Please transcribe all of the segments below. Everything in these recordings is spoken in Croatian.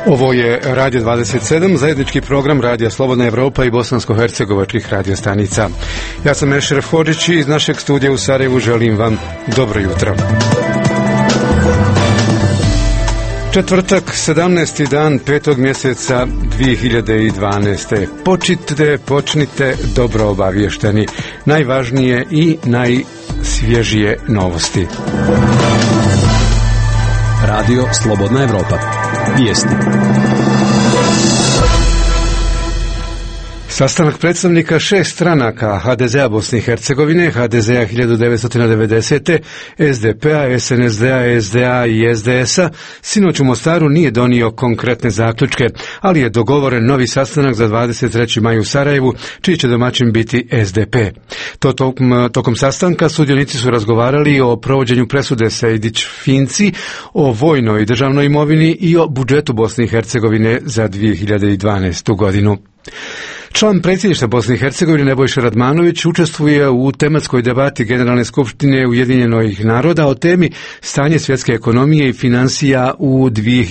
Ovo je Radio 27, zajednički program Radija Slobodna Evropa i bosansko-hercegovačkih radiostanica. Ja sam Ešref Hodžić i iz našeg studija u Sarajevu želim vam dobro jutro. Četvrtak, 17. dan 5. mjeseca 2012. Počnite dobro obavješteni. Najvažnije i najsvježije novosti. Radio Slobodna Evropa. Vijesti. Sastanak predstavnika 6 stranaka HDZ-a Bosne i Hercegovine, HDZ-a 1990. SDP-a, SNSD-a, SDA i SDS-a sinoć u Mostaru nije donio konkretne zaključke, ali je dogovoren novi sastanak za 23. maj u Sarajevu, čiji će domaćin biti SDP. Tokom sastanka sudionici su razgovarali o provođenju presude Sejdić-Finci, o vojnoj i državnoj imovini i o budžetu Bosne i Hercegovine za 2012. godinu. Član predsjedništva Bosne i Hercegovine Nebojša Radmanović učestvuje u tematskoj debati Generalne skupštine Ujedinjenih naroda o temi stanje svjetske ekonomije i financija u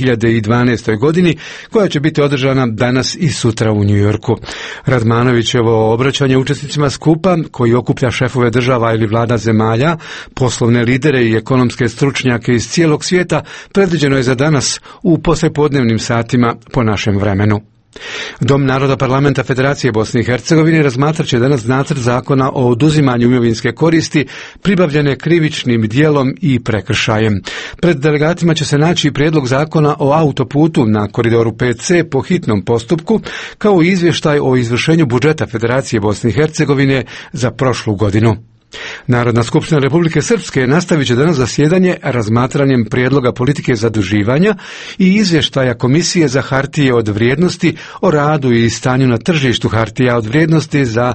2012. godini, koja će biti održana danas i sutra u Njujorku. Radmanovićevo obraćanje učesnicima skupa, koji okuplja šefove država ili vlada zemalja, poslovne lidere i ekonomske stručnjake iz cijelog svijeta, predviđeno je za danas u poslijepodnevnim satima po našem vremenu. Dom naroda Parlamenta Federacije Bosne i Hercegovine razmatrat će danas nacrt zakona o oduzimanju imovinske koristi pribavljene krivičnim djelom i prekršajem. Pred delegatima će se naći prijedlog zakona o autoputu na koridoru 5C po hitnom postupku, kao i izvještaj o izvršenju budžeta Federacije Bosne i Hercegovine za prošlu godinu. Narodna skupština Republike Srpske nastavit će danas zasjedanje razmatranjem prijedloga politike zaduživanja i izvještaja Komisije za hartije od vrijednosti o radu i stanju na tržištu hartija od vrijednosti za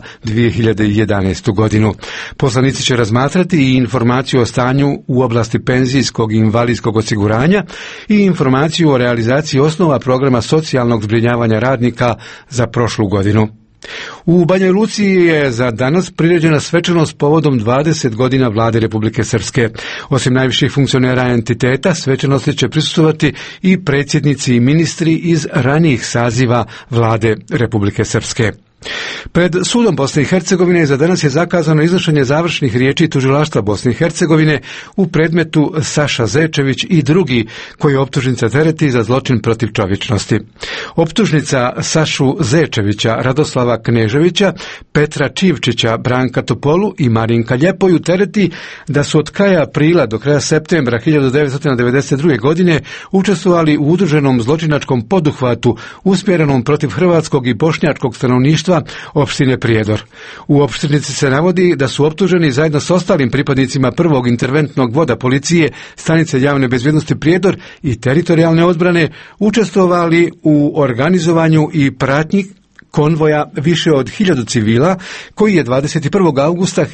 2011. godinu. Poslanici će razmatrati i informaciju o stanju u oblasti penzijskog i invalidskog osiguranja i informaciju o realizaciji osnova programa socijalnog zbrinjavanja radnika za prošlu godinu. U Banjoj Luci je za danas priređena svečanost povodom 20 godina vlade Republike Srpske. Osim najviših funkcionera entiteta, svečanosti će prisustvovati i predsjednici i ministri iz ranijih saziva vlade Republike Srpske. Pred sudom Bosne i Hercegovine za danas je zakazano iznošenje završnih riječi tužilaštva Bosne i Hercegovine u predmetu Saša Zečević i drugi, koji optužnica tereti za zločin protiv čovječnosti. Optužnica Sašu Zečevića, Radoslava Kneževića, Petra Čivčića, Branka Topolu i Marinka Ljepoju tereti da su od kraja aprila do kraja septembra 1992. godine učestvovali u udruženom zločinačkom poduhvatu usmjerenom protiv hrvatskog i bošnjačkog stanovništva opštine Prijedor. U opštinici se navodi da su optuženi zajedno s ostalim pripadnicima prvog interventnog voda policije, stanice javne bezbjednosti Prijedor i teritorijalne odbrane učestvovali u organizovanju i pratnji konvoja više od 1000 civila, koji je 21. augusta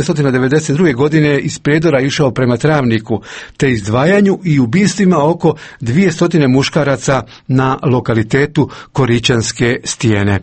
1992. godine iz Prijedora išao prema Travniku, te izdvajanju i ubistvima oko 200 muškaraca na lokalitetu Korićanske stijene.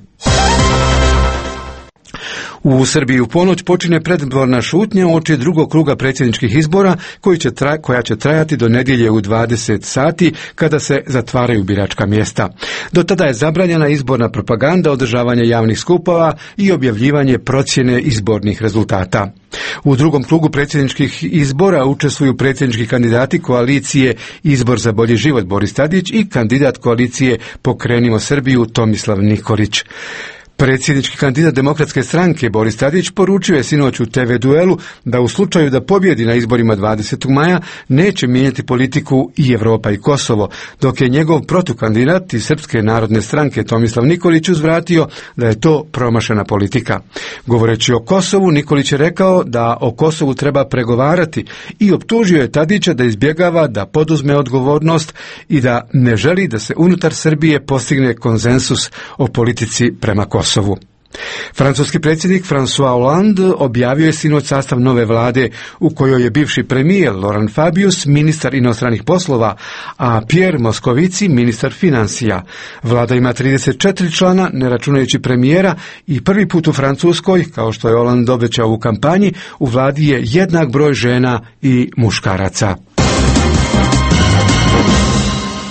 U Srbiji u ponoć počinje predizborna šutnja uoči drugog kruga predsjedničkih izbora koja će trajati do nedjelje u 20 sati kada se zatvaraju biračka mjesta. Do tada je zabranjena izborna propaganda, održavanje javnih skupova i objavljivanje procjene izbornih rezultata. U drugom krugu predsjedničkih izbora učestvuju predsjednički kandidati koalicije Izbor za bolji život Boris Tadić i kandidat koalicije Pokrenimo Srbiju Tomislav Nikolić. Predsjednički kandidat Demokratske stranke Boris Tadić poručio je sinoć u TV duelu da u slučaju da pobjedi na izborima 20. maja neće mijenjati politiku i Evropa i Kosovo, dok je njegov protukandidat iz Srpske narodne stranke Tomislav Nikolić uzvratio da je to promašena politika. Govoreći o Kosovu, Nikolić je rekao da o Kosovu treba pregovarati i optužio je Tadića da izbjegava da poduzme odgovornost i da ne želi da se unutar Srbije postigne konsensus o politici prema Kosovu. Francuski predsjednik François Hollande objavio je sinoć sastav nove vlade u kojoj je bivši premijer Laurent Fabius ministar inostranih poslova, a Pierre Moscovici ministar financija. Vlada ima 34 člana, ne računajući premijera, i prvi put u Francuskoj, kao što je Hollande obećao u kampanji, u vladi je jednak broj žena i muškaraca.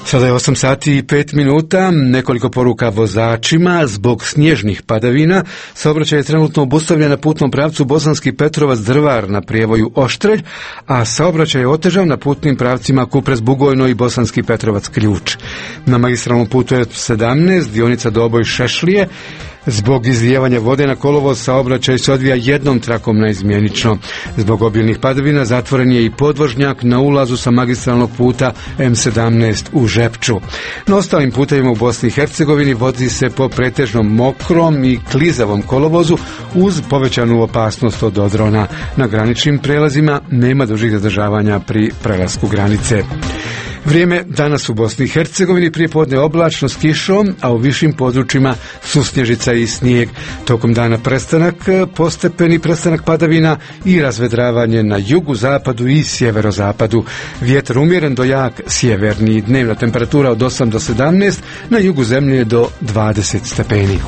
Sada je 8 sati i 5 minuta, nekoliko poruka vozačima. Zbog snježnih padavina saobraćaj je trenutno obustavljen na putnom pravcu Bosanski Petrovac-Drvar na prijevoju Oštrelj, a saobraćaj je otežan na putnim pravcima Kupres-Bugojno i Bosanski Petrovac-Ključ. Na magistralnom putu E17, dionica Doboj-Šešlije, zbog izlijevanja vode na kolovoz saobraćaj se odvija jednom trakom naizmjenično. Zbog obilnih padavina zatvoren je i podvožnjak na ulazu sa magistralnog puta M17 u Žepču. Na ostalim putevima u Bosni i Hercegovini vozi se po pretežno mokrom i klizavom kolovozu uz povećanu opasnost od odrona. Na graničnim prelazima nema dužih zadržavanja pri prelasku granice. Vrijeme danas u Bosni i Hercegovini prijepodne oblačno s kišom, a u višim područjima susnježica i snijeg. Tokom dana postepeni prestanak padavina i razvedravanje na jugu, zapadu i sjeverozapadu. Vjetar umjeren do jak sjeverni. Dnevna temperatura od 8 do 17, na jugu zemlje do 20 stepeni.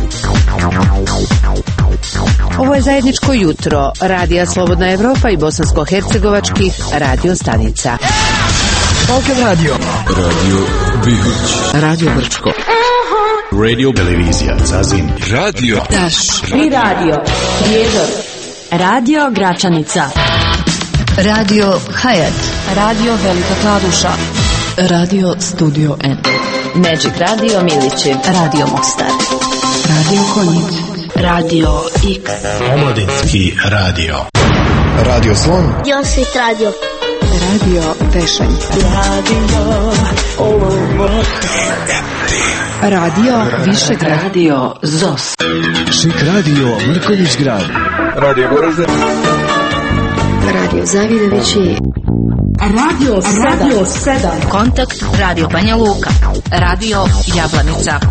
Ovo je zajedničko jutro Radija Slobodna Evropa i bosansko-hercegovačkih radio stanica. Balkan radio. Radio Bihać. Radio Brčko. Radio Televizija Zazin. Radio Taš. I radio Prijedor. Radio Gračanica. Radio Hayat. Radio Velika Kladuša. Radio Studio N. Magic Radio Milići. Radio Mostar. Radio Konjic. Radio X. Omladinski radio. Radio Slon. Josip Radio. Radio Tešanj. Radio Višegrad. Radio ZOS. Šik radio Mrkonjić grad. Radio Goražde. Radio Zavidovići. Radio 7. Kontakt Radio Banja Luka. Radio Jablanica.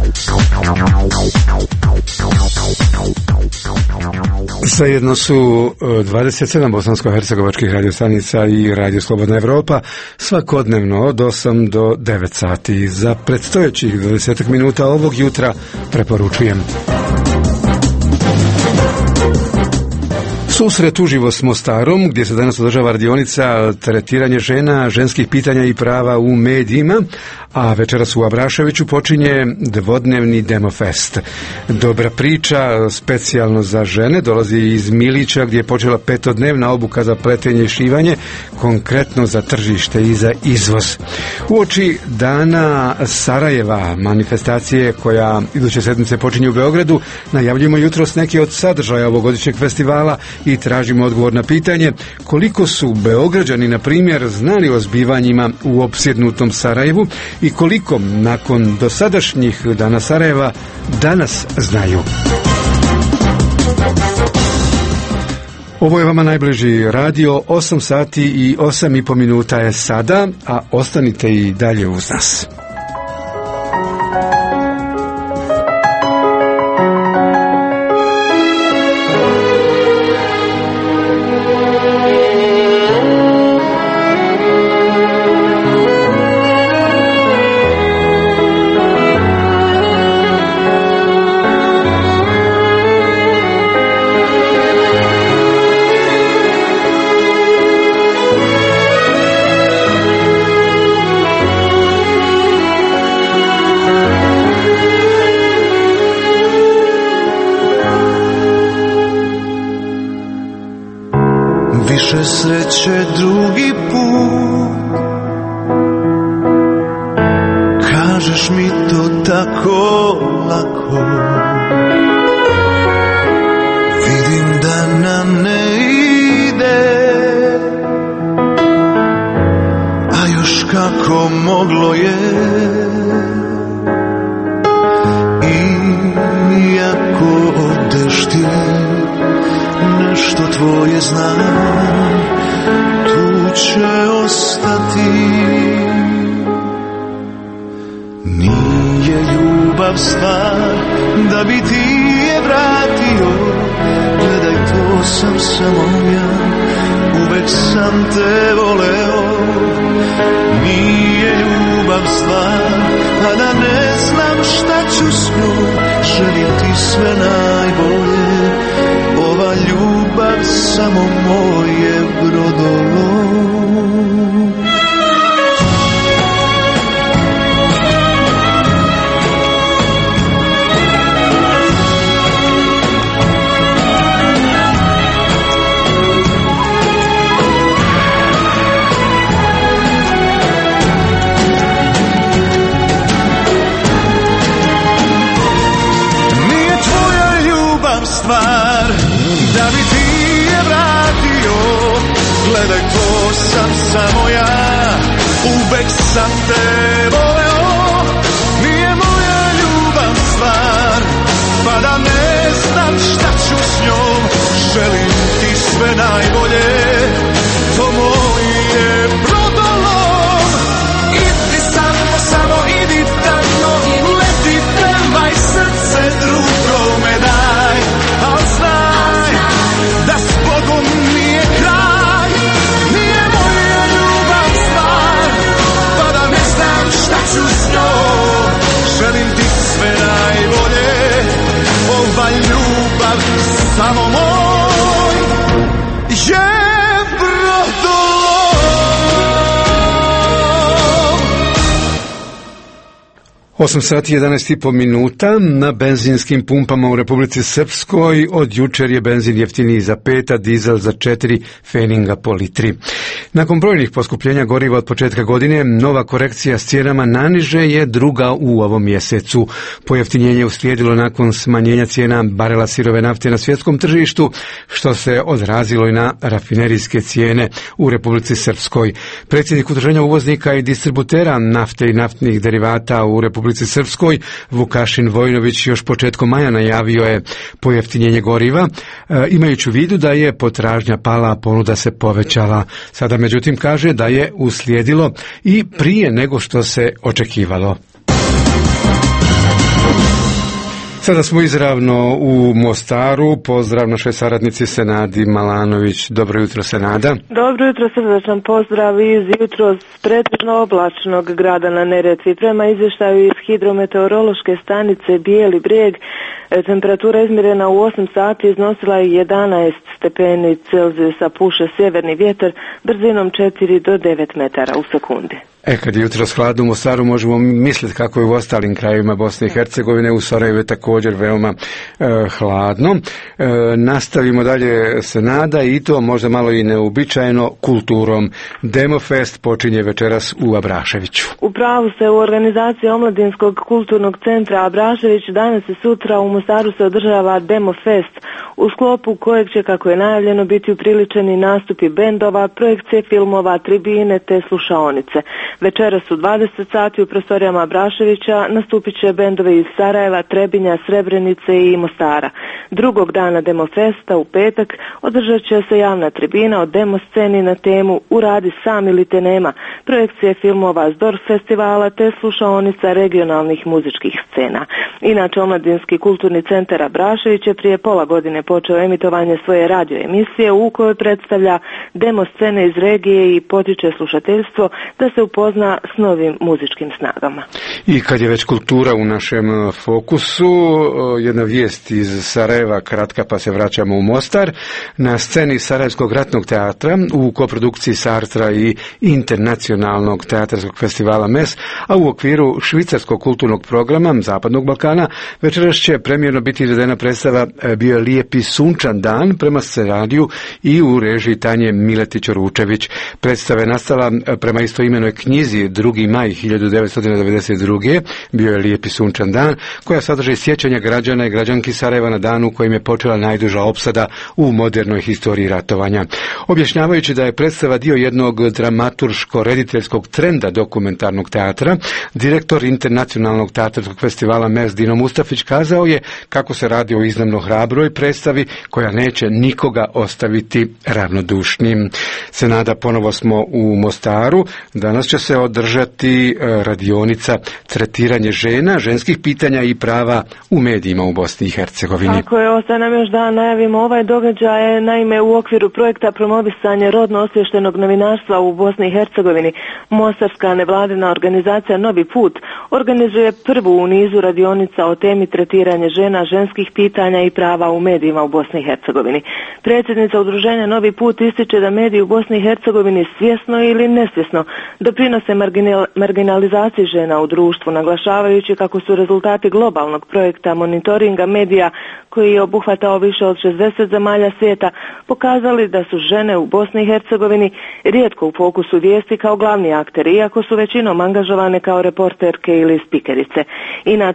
Zajedno su 27 bosansko-hercegovačkih radiostanica i Radio Slobodna Evropa svakodnevno od 8 do 9 sati. Za predstojećih 20 minuta ovog jutra preporučujem susret uživo s Mostarom, gdje se danas održava radionica tretiranje žena, ženskih pitanja i prava u medijima, a večeras u Abraševiću počinje dvodnevni demofest. Dobra priča, specijalno za žene, dolazi iz Milića, gdje je počela 5-dnevna obuka za pletenje i šivanje, konkretno za tržište i za izvoz. Uoči dana Sarajeva, manifestacije koja iduće sedmice počinje u Beogradu, najavljujemo jutros neki od sadržaja ovogodišnjeg festivala i tražimo odgovor na pitanje koliko su Beograđani, na primjer, znali o zbivanjima u opsjednutom Sarajevu i koliko nakon dosadašnjih dana Sarajeva danas znaju. Ovo je vama najbliži radio, 8 sati i 8,5 minuta je sada, a ostanite i dalje uz nas. Više sreće drugi put, kažeš mi to tako lako, vidim da nam ne ide, a još kako moglo je, iako odeš ti, nešto tvoje znam, tu će ostati. Nije ljubav stvar da bi ti je vratio, gledaj to sam samo ja, uvek sam te voleo. Nije ljubav stvar, a da ne znam šta ću s njom, želim ti sve najbolje. Ova ljubav samo moje brodolo. stvar, da bi ti je vratio. Gledaj, to sam samo ja, uvek sam te voleo. Nije moja ljubav stvar, pa da ne znam šta ću s njom. Želim ti sve najbolje, to moj je brodolom. Idi samo idi tamo, leti tramvaj, srce drugome daj. Al znaj da s Bogom nije kraj, nije moja ljubav stvar, pa da ne znam šta ću s njom. Želim ti sve najbolje, ova ljubav samo moj je brodolom. 8 sati 11,5 minuta. Na benzinskim pumpama u Republici Srpskoj od jučer je benzin jeftiniji za 5, a dizel za 4 feninga po litri. Nakon brojnih poskupljenja goriva od početka godine, nova korekcija s cijenama naniže je druga u ovom mjesecu. Pojeftinjenje uslijedilo nakon smanjenja cijena barela sirove nafte na svjetskom tržištu, što se odrazilo i na rafinerijske cijene u Republici Srpskoj. Predsjednik Udruženja uvoznika i distributera nafte i naftnih derivata u Republici Srpskoj, Vukašin Vojnović, još početkom maja najavio je pojeftinjenje goriva, imajući u vidu da je potražnja pala, a ponuda se povećala. Sada međutim kaže da je uslijedilo i prije nego što se očekivalo. Sada smo izravno u Mostaru. Pozdrav našoj saradnici Senadi Malanović. Dobro jutro, Senada. Dobro jutro, srdečan pozdrav iz jutros pretežno oblačnog grada na Neretvi. Prema izvještaju iz hidrometeorološke stanice Bijeli Brijeg, temperatura izmjerena u 8 sati iznosila je 11 stepeni Celzijusa, puše sjeverni vjetar brzinom 4 do 9 metara u sekundi. Kad je jutros hladno u Mostaru, možemo misliti kako je u ostalim krajevima Bosne i Hercegovine. U Sarajevu je također veoma hladno. Nastavimo dalje, Senada, i to možda malo i neuobičajeno kulturom. Demofest počinje večeras u Abraševiću. U pravu se, u organizaciji Omladinskog kulturnog centra Abrašević danas i sutra u Mostaru se održava Demofest, u sklopu kojeg će, kako je najavljeno, biti upriličeni nastupi bendova, projekcije filmova, tribine te slušaonice. Večeras u 20 sati u prostorijama Abraševića nastupit će bendovi iz Sarajeva, Trebinja, Srebrenice i Mostara. Drugog dana Demofesta, u petak, održat će se javna tribina o demo sceni na temu Uradi sam ili te nema, projekcije filmova s Dorf festivala te slušaonica regionalnih muzičkih scena. Inače, Omladinski kulturni centar Abrašević je prije pola godine počeo emitovanje svoje radio emisije u kojoj predstavlja demo scene iz regije i potiče slušateljstvo da se upozna s novim muzičkim snagama. I kad je već kultura u našem fokusu, jedna vijest iz Sarajeva, kratka, pa se vraćamo u Mostar. Na sceni Sarajevskog ratnog teatra u koprodukciji Sartra i internacionalnog teatarskog festivala MES, a u okviru švicarskog kulturnog programa Zapadnog Balkana, večeras će premijerno biti izvedena predstava Bio je lijepi sunčan dan prema scenariju i u režiji Tanje Miletić-Ručević. Predstava je nastala prema istoimenoj knjizi 2. maj 1992. Bio je lijepi sunčan dan, koja sadrži sjećanja građana i građanki Sarajeva na danu kojim je počela najduža opsada u modernoj historiji ratovanja. Objašnjavajući da je predstava dio jednog dramaturško-rediteljskog trenda dokumentarnog teatra, direktor internacionalnog teatarskog festivala MES Dino Mustafić kazao je kako se radi o iznimno hrabroj predstavi koja neće nikoga ostaviti ravnodušnim. Senada, ponovo smo u Mostaru. Danas će se održati radionica tretiranje žena, ženskih pitanja i prava u medijima u Bosni i Hercegovini. Tako je, ostaje nam još da najavimo ovaj događaj. Naime, u okviru projekta promovisanja rodno osviještenog novinarstva u Bosni i Hercegovini, mostarska nevladina organizacija Novi put organizuje prvu u nizu radionica o temi tretiranje žena, ženskih pitanja i prava u medijima u Bosni i Hercegovini. Predsjednica udruženja Novi put ističe da mediji u Bosni i Hercegovini svjesno ili nesvjesno doprinose marginalizaciji žena u društvu, naglašavajući kako su rezultati globalnog projekta monitoringa medija, koji je obuhvatao više od 60 zemalja svijeta, pokazali da su žene u Bosni i Hercegovini rijetko u fokusu vijesti kao glavni akteri, iako su većinom angažovane kao reporterke ili spikerice. Inače, projekt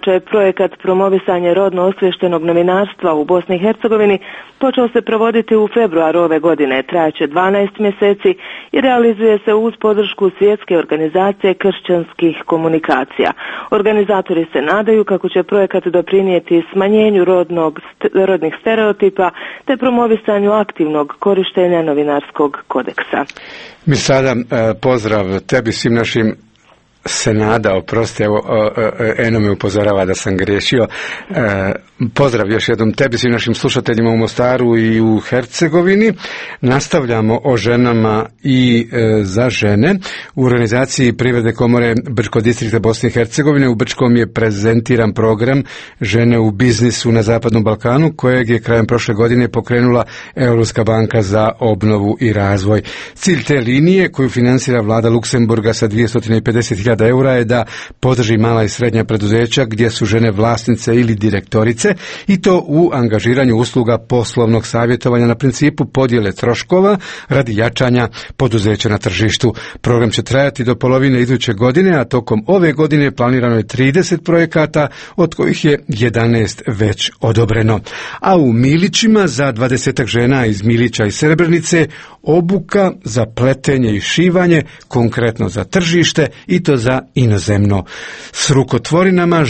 projekat promovisanje rodno osviještenog novinarstva u Bosni i Hercegovini počeo se provoditi u februaru ove godine, trajaće 12 mjeseci i realizuje se uz podršku Svjetske organizacije kršćanskih komunikacija. Organizatori se nadaju kako će projekat doprinijeti smanjenju rodnih stereotipa te promovisanju aktivnog korištenja novinarskog kodeksa. Mi sada pozdrav tebi, svim našim Senada, oprosti, evo, Eno me upozorava da sam griješio. Pozdrav još jednom tebi, svim našim slušateljima u Mostaru i u Hercegovini. Nastavljamo o ženama i za žene. U organizaciji Privredne komore Brčkog distrikta Bosne i Hercegovine u Brčkom je prezentiran program Žene u biznisu na Zapadnom Balkanu, kojeg je krajem prošle godine pokrenula Europska banka za obnovu i razvoj. Cilj te linije, koju financira vlada Luksemburga sa 250.000 eura, je da podrži mala i srednja preduzeća gdje su žene vlasnice ili direktorice, i to u angažiranju usluga poslovnog savjetovanja na principu podjele troškova radi jačanja poduzeća na tržištu. Program će trajati do polovine iduće godine, a tokom ove godine planirano je 30 projekata, od kojih je 11 već odobreno. A u Milićima za 20 žena iz Milića i Srebrenice obuka za pletenje i šivanje, konkretno za tržište, i to za inozemno. S rukotvorinama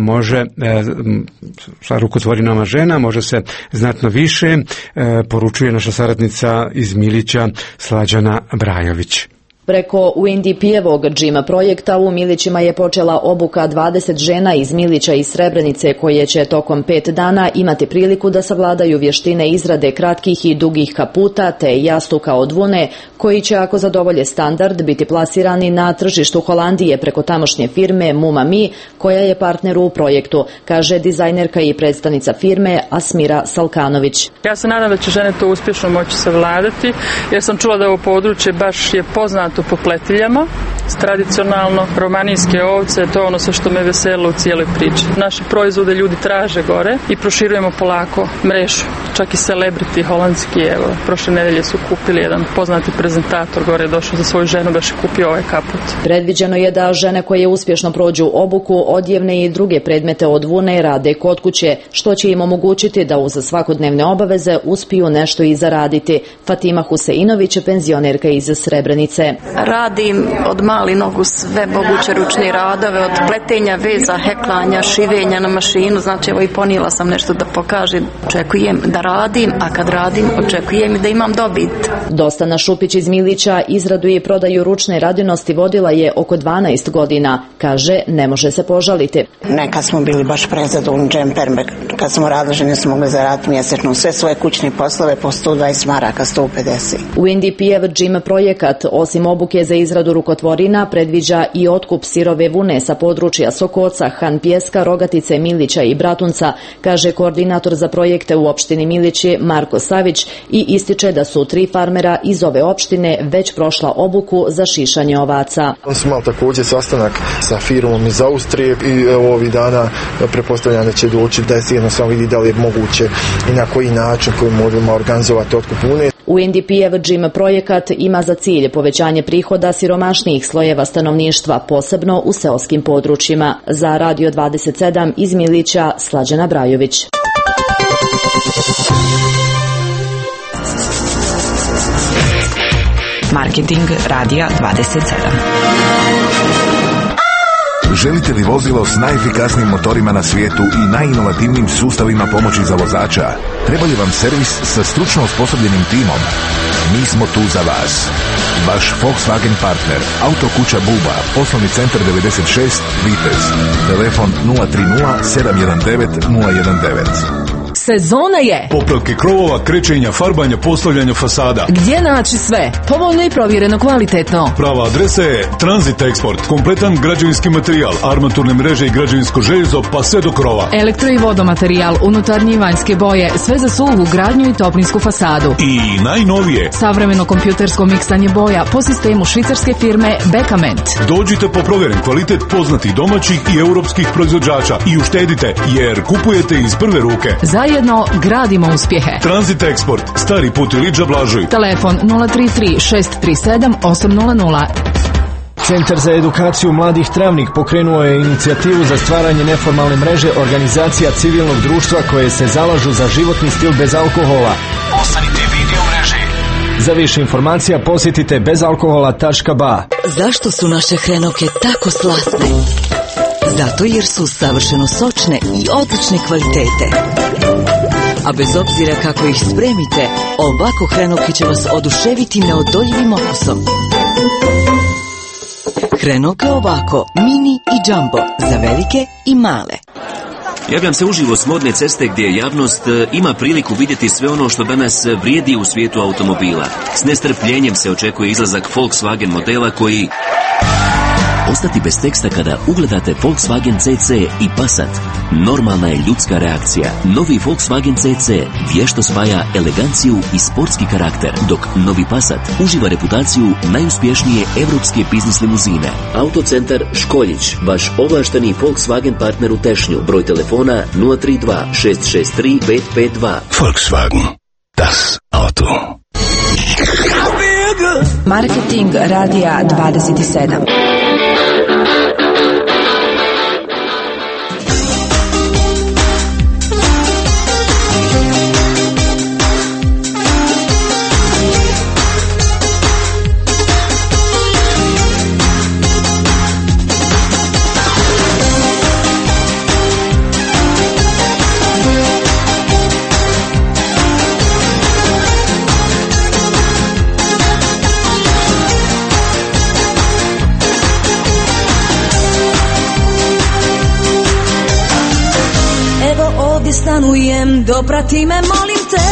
žena može se znatno više, poručuje naša saradnica iz Milića Slađana Brajović. Preko UNDP-evog džima projekta u Milićima je počela obuka 20 žena iz Milića i Srebrenice, koje će tokom 5 dana imati priliku da savladaju vještine izrade kratkih i dugih kaputa te jastuka od vune, koji će, ako zadovolje standard, biti plasirani na tržištu Holandije preko tamošnje firme Muma Mi, koja je partner u projektu, kaže dizajnerka i predstavnica firme Asmira Salkanović. Ja se nadam da će žene to uspješno moći savladati, jer sam čula da ovo područje baš je poznato po pletiljama, tradicionalno romanijske ovce, to je ono sve što me veselo u cijeloj priči. Naše proizvode ljudi traže gore i proširujemo polako mrežu. Čak i celebrity holandski, evo, prošle nedelje su kupili, jedan poznati prezentator gore je došao za svoju ženu, baš je kupio ovaj kaput. Predviđeno je da žene koje uspješno prođu obuku odjevne i druge predmete od vune rade kod kuće, što će im omogućiti da uz svakodnevne obaveze uspiju nešto i zaraditi. Fatima Huseinović je penzionerka iz Srebrenice. Radim od mali nogu sve moguće ručne radove, od pletenja, veza, heklanja, šivenja na mašinu, znači evo i ponijela sam nešto da pokažem. Očekujem da radim, a kad radim očekujem i da imam dobit. Dostana Šupić iz Milića izradu i prodaju ručne radinosti vodila je oko 12 godina. Kaže, ne može se požaliti. Nekad smo bili baš prezadovoljni, džemper, kad smo radili, žene smo mogli zaraditi mjesečno sve svoje kućne poslove po 120 maraka, 150. UNDP-ev džim projekat, osim obuke za izradu rukotvorina, predviđa i otkup sirove vune sa područja Sokoca, Han Pjeska, Rogatice, Milića i Bratunca, kaže koordinator za projekte u opštini Milići Marko Savić, i ističe da su 3 farmera iz ove opštine već prošla obuku za šišanje ovaca. On smo imali također sastanak sa firmom iz Austrije i ovih dana pretpostavljam da će doći da se jednostavno vidi da li je moguće i na koji način koji možemo organizovati otkup vune. UNDP-ev džim projekat ima za cilj povećanje prihoda siromašnijih slojeva stanovništva, posebno u seoskim područjima. Za Radio 27 iz Milića, Slađana Brajović. Marketing Radija 27. Želite li vozilo s najefikasnijim motorima na svijetu i najinovativnijim sustavima pomoći za vozača? Treba li vam servis sa stručno osposobljenim timom? Mi smo tu za vas. Vaš Volkswagen partner, Autokuća Buba, poslovni centar 96, Vitez. Telefon 030 719 019. Sezona je popravke krovova, krečenja, farbanja, postavljanja fasada. Gdje naći sve? Povoljno i provjereno kvalitetno. Prava adresa je Transit Export. Kompletan građevinski materijal, armaturne mreže i građevinsko željezo, pa sve do krova. Elektro i vodomaterijal, unutarnje i vanjske boje, sve za suhu gradnju i toplinsku fasadu. I najnovije, savremeno kompjutersko miksanje boja po sistemu švicarske firme Bekament. Dođite po provjeren kvalitet poznatih domaćih i europskih proizvođača i uštedite, jer kupujete iz prve ruke. Zajedno gradimo uspjehe. Transit Export, Stari put Iliđa Blažuj. Telefon 033 637 800. Centar za edukaciju mladih Travnik pokrenuo je inicijativu za stvaranje neformalne mreže organizacija civilnog društva koje se zalažu za životni stil bez alkohola. Ostanite video mreže. Za više informacija posjetite bezalkohola.ba. Zašto su naše hrenovke tako slatne? Zato jer su savršeno sočne i odlične kvalitete. A bez obzira kako ih spremite, ovako hrenovke će vas oduševiti neodoljivim okusom. Hrenovke ovako, mini i jumbo, za velike i male. Javljam se uživo s Modne ceste gdje javnost ima priliku vidjeti sve ono što danas vrijedi u svijetu automobila. S nestrpljenjem se očekuje izlazak Volkswagen modela koji... Ostati bez teksta kada ugledate Volkswagen CC i Passat normalna je ljudska reakcija. Novi Volkswagen CC vješto spaja eleganciju i sportski karakter, dok novi Passat uživa reputaciju najuspješnije evropske biznis limuzine. Autocentar Školjić, vaš ovlašteni Volkswagen partner u Tešnju. Broj telefona 032 663 552. Volkswagen, das Auto. Marketing radija 27. Stanujem, doprati me, molim te.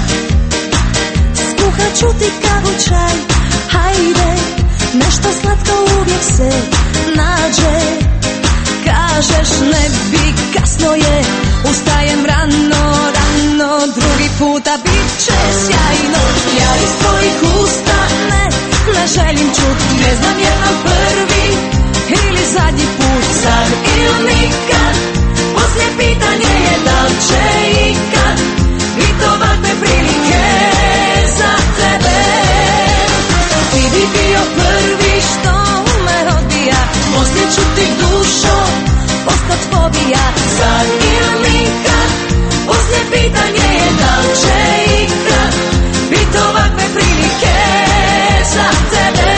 Skuhat ću ti kavu, čaj, hajde. Nešto slatko uvijek se nađe. Kažeš ne bi, kasno je. Ustajem rano, rano, drugi puta bit će sjajno. Ja iz tvojih usta ne želim čut. Ne znam je li prvi ili zadnji put. Sad ili nikad. Poslije pitanje je da li će ikad bit ovakve prilike za tebe. Ti bi bio prvi što me odbija. Poslije ću ti dušo postat fobija. Sad ili nikad. Poslije pitanje je da li će ikad bit ovakve prilike za tebe.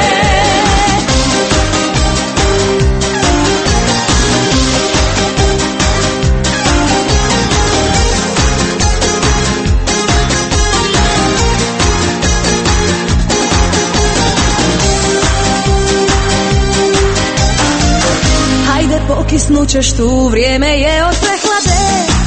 Pokisnućeš tu, vrijeme je od prehlade.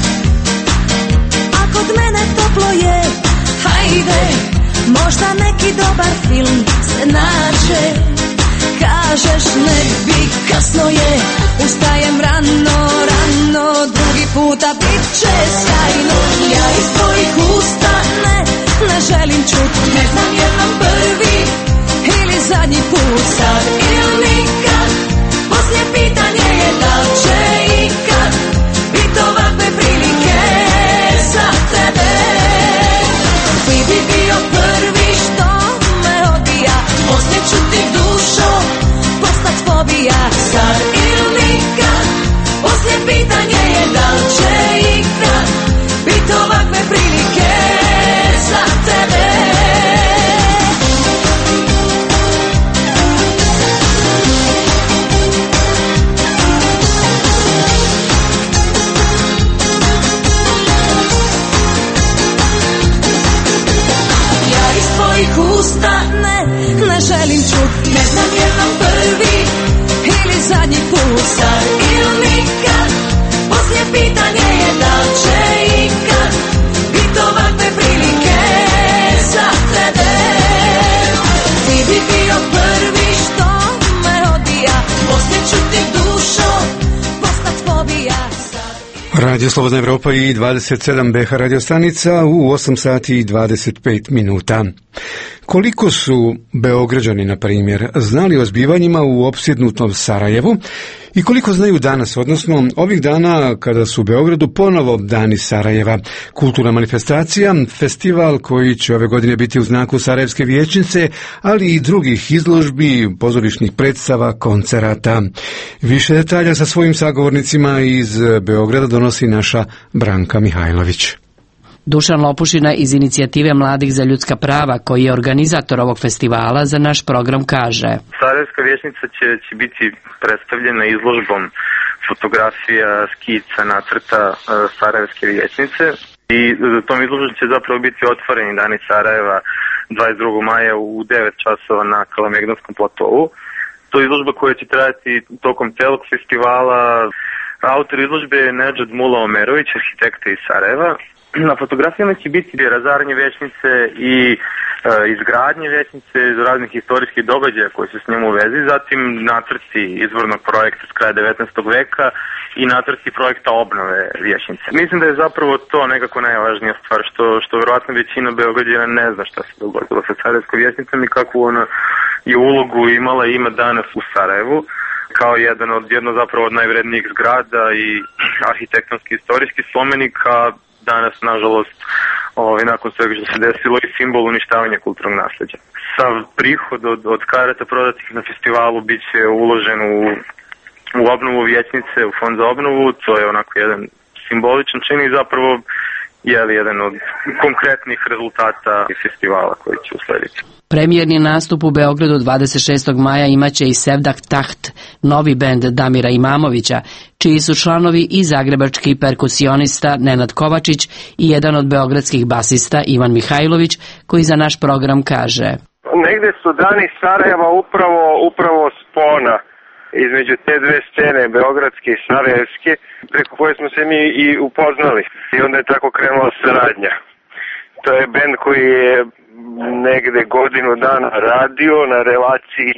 A kod mene toplo je, hajde. Možda neki dobar film se nađe. Kažeš ne bi, kasno je. Ustajem rano, rano, drugi puta bit će sjajno. Ja iz tvojih usta ne želim čut. Ne znam je li prvi ili zadnji put. Sad ili nikad. Poslije pitanje je da li će ikad bit ovakve prilike za tebe. Ti bi bio prvi što me odbija. Poslije ću ti dušo postat fobija. Sad ili nikad. Poslije pitanje je da li će ikad bit ovakve prilike za tebe. Usta ne želim čut. Ne znam je li prvi ili zadnji put. Sad ili nikad. Poslije pitanje je da li će ikad bit ovakve prilike za tebe. Ti bi bio prvi što me odbija. Poslije ću ti dušo postat fobija. Radio Slobodna Evropa i 27 BH radio stanica u 8 sati i 25 minuta. Koliko su Beograđani, na primjer, znali o zbivanjima u opsjednutom Sarajevu i koliko znaju danas, odnosno ovih dana kada su u Beogradu ponovo Dani Sarajeva, kulturna manifestacija, festival koji će ove godine biti u znaku Sarajevske vijećnice, ali i drugih izložbi, pozorišnih predstava, koncerata. Više detalja sa svojim sagovornicima iz Beograda donosi naša Branka Mihajlović. Dušan Lopušina iz Inicijative mladih za ljudska prava, koji je organizator ovog festivala, za naš program kaže: Sarajevska vijećnica će biti predstavljena izložbom fotografija, skica, nacrta Sarajevske vijećnice i tom izložbom će zapravo biti otvoreni Dani Sarajeva 22. maja u 9 časova na Kalemegdanskom platovu. To je izložba koja će trajati tokom celog festivala. Autor izložbe je Nedžad Mula Omerović, arhitekta iz Sarajeva. Na fotografijama će biti razaranje vijećnice i izgradnje vijećnice iz raznih historijskih događaja koji su s njom u vezi, zatim nacrti izvornog projekta s kraja 19. veka i nacrti projekta obnove vijećnice. Mislim da je zapravo to nekako najvažnija stvar, što verovatno većina Beograđana ne zna šta se dogodilo sa Sarajevskom vijećnicom i kakvu ona je ulogu imala i ima danas u Sarajevu, kao jedno zapravo od najvrednijih zgrada i arhitektonski istorijski spomenik, a danas, nažalost, nakon svega što se desilo, i simbol uništavanja kulturnog nasleđa. Sav prihod od karata prodatih na festivalu bit će uložen u obnovu vijećnice, u fond za obnovu. To je onako jedan simboličan čin i zapravo jedan od konkretnih rezultata festivala koji će uslediti. Premijerni nastup u Beogradu 26. maja imaće i Sevdak Taht, novi bend Damira Imamovića, čiji su članovi i zagrebački perkusionista Nenad Kovačić i jedan od beogradskih basista Ivan Mihajlović, koji za naš program kaže: Negde su Dani Sarajeva upravo spona između te dve scene, beogradske i sarajevske, preko koje smo se mi i upoznali. I onda je tako krenula saradnja. To je bend koji je negde godinu dana radio na relaciji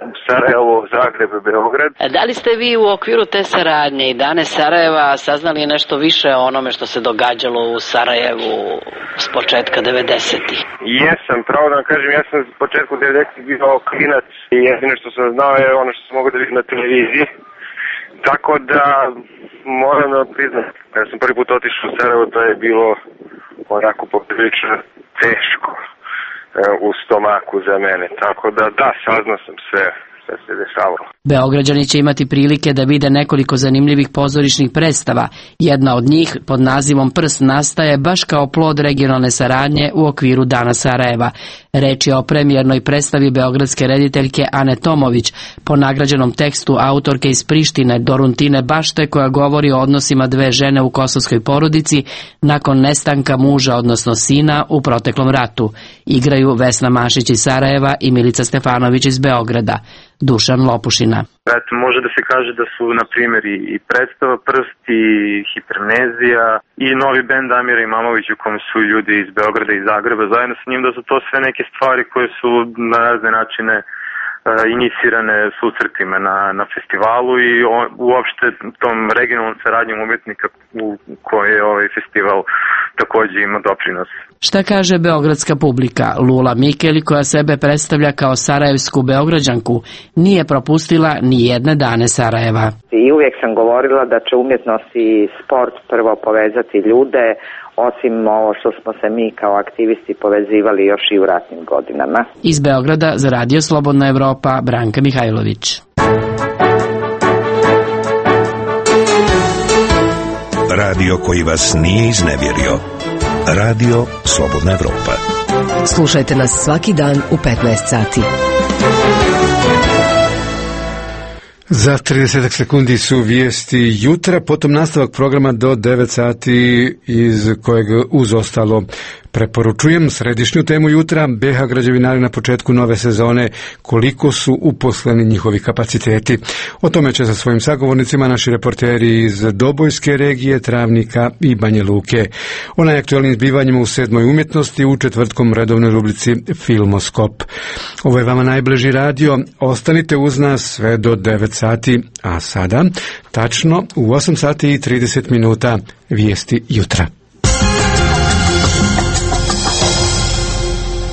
Sarajevo-Zagreb-Beograd. Da li ste vi u okviru te saradnje i Dane Sarajeva saznali nešto više o onome što se događalo u Sarajevu s početka 90-ih? Jesam, pravo da vam kažem, ja sam s početku 90-ih bio klinac i jedino što sam znao je ono što sam mogao da vidim na televiziji. Tako da moram da priznam, kada sam prvi put otišao u Sarajevo, to je bilo onako poprilično teško u stomaku za mene, tako da, saznao sam sve što se dešavalo. Beograđani će imati prilike da vide nekoliko zanimljivih pozorišnih predstava. Jedna od njih, pod nazivom Prst, nastaje baš kao plod regionalne saradnje u okviru Dana Sarajeva. Reč je o premijernoj predstavi beogradske rediteljke Ane Tomović, po nagrađenom tekstu autorke iz Prištine Doruntine Bašte, koja govori o odnosima dve žene u kosovskoj porodici nakon nestanka muža, odnosno sina, u proteklom ratu. Igraju Vesna Mašić iz Sarajeva i Milica Stefanović iz Beograda. Dušan Lopušina. Može da se kaže da su, na primjer, i predstava Prst i Hipernezija i novi bend Damira Imamović u kom su ljudi iz Beograda i Zagreba zajedno sa njim, da su to sve neke stvari koje su na razne načine inicirane susretima na festivalu i uopšte tom regionalnom saradnjom umjetnika u kojoj je ovaj festival također ima doprinos. Šta kaže beogradska publika? Lula Mikeli, koja sebe predstavlja kao sarajevsku Beograđanku, nije propustila ni jedne dane Sarajeva. I uvijek sam govorila da će umjetnost i sport prvo povezati ljude, osim ovo što smo se mi kao aktivisti povezivali još i u ratnim godinama. Iz Beograda za Radio Slobodna Evropa, Branka Mihajlović. Radio koji vas nije iznevjerio. Radio Slobodna Evropa. Slušajte nas svaki dan u 15 sati. Za 30 sekundi su vijesti jutra, potom nastavak programa do 9 sati iz kojeg uz ostalo preporučujem središnju temu jutra. BH građevinari na početku nove sezone, koliko su uposleni njihovi kapaciteti. O tome će sa svojim sagovornicima naši reporteri iz Dobojske regije, Travnika i Banja Luke. O najaktualnijim zbivanjima u 7. umjetnosti u četvrtkom redovnoj rubrici Filmoskop. Ovo je vama najbliži radio. Ostanite uz nas sve do 9 sati, a sada tačno u 8 sati i 30 minuta vijesti jutra.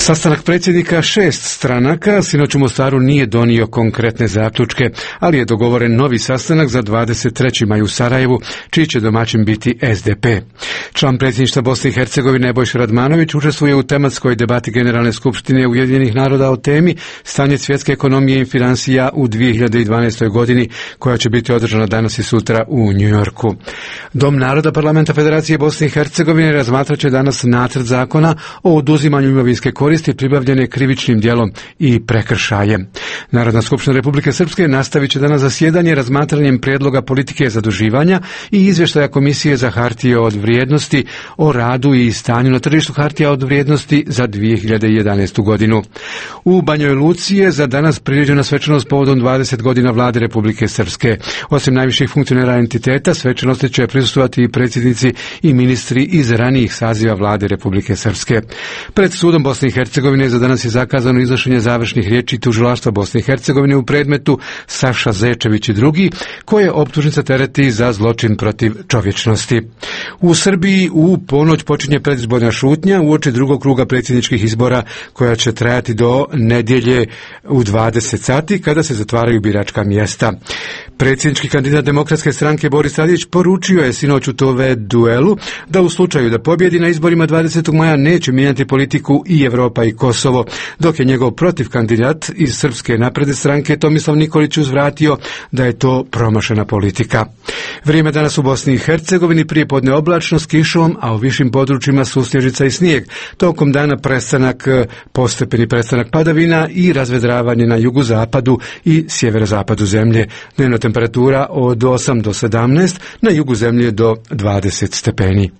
Sastanak predsjednika 6 stranaka sinoć u Mostaru nije donio konkretne zaključke, ali je dogovoren novi sastanak za 23. maj u Sarajevu, čiji će domaćin biti SDP. Član predsjedništva Bosne i Hercegovine Nebojša Radmanović učestvuje u tematskoj debati Generalne skupštine Ujedinjenih naroda o temi stanje svjetske ekonomije i financija u 2012. godini, koja će biti održana danas i sutra u Njujorku. Dom naroda Parlamenta Federacije Bosne i Hercegovine razmatrat će danas nacrt zakona o oduzimanju imovinske koristi pribavljene krivičnim djelom i prekršajem. Narodna skupština Republike Srpske nastavit će danas zasjedanje razmatranjem prijedloga politike zaduživanja i izvještaja Komisije za hartije od vrijednosti o radu i stanju na tržištu hartija od vrijednosti za 2011. godinu. U Banjoj Luci je za danas priređena svečanost povodom 20 godina vlade Republike Srpske. Osim najviših funkcionera entiteta, svečanosti će prisustvovati i predsjednici i ministri iz ranijih saziva vlade Republike Srpske. Pred sudom Bosne i Hercegovine za danas je zakazano iznošenje završnih riječi tužilaštva Bosne i Hercegovine u predmetu Saša Zečević i drugi, koje optužnica tereti za zločin protiv čovječnosti. U Srbiji u ponoć počinje predizborna šutnja uoči drugog kruga predsjedničkih izbora, koja će trajati do nedjelje u 20 sati kada se zatvaraju biračka mjesta. Predsjednički kandidat Demokratske stranke Boris Tadić poručio je sinoć u TV duelu da u slučaju da pobjedi na izborima 20. maja neće mijenjati politiku i Evropa i Kosovo, dok je njegov protiv kandidat iz Srpske napredne stranke Tomislav Nikolić uzvratio da je to promašena politika. Vrijeme danas u Bosni i Hercegovini prije podne oblačno s kišom, a u višim područjima susnježica i snijeg. Tokom dana postepeni prestanak padavina i razvedravanje na jugozapadu i sjeverozapadu zemlje. Dnevna temperatura od 8 do 17, na jugu zemlje do 20 stepeni.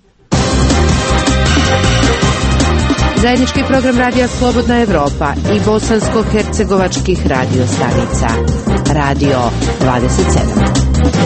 Zajednički program Radija Slobodna Evropa i bosansko-hercegovačkih radio stanica. Radio 27.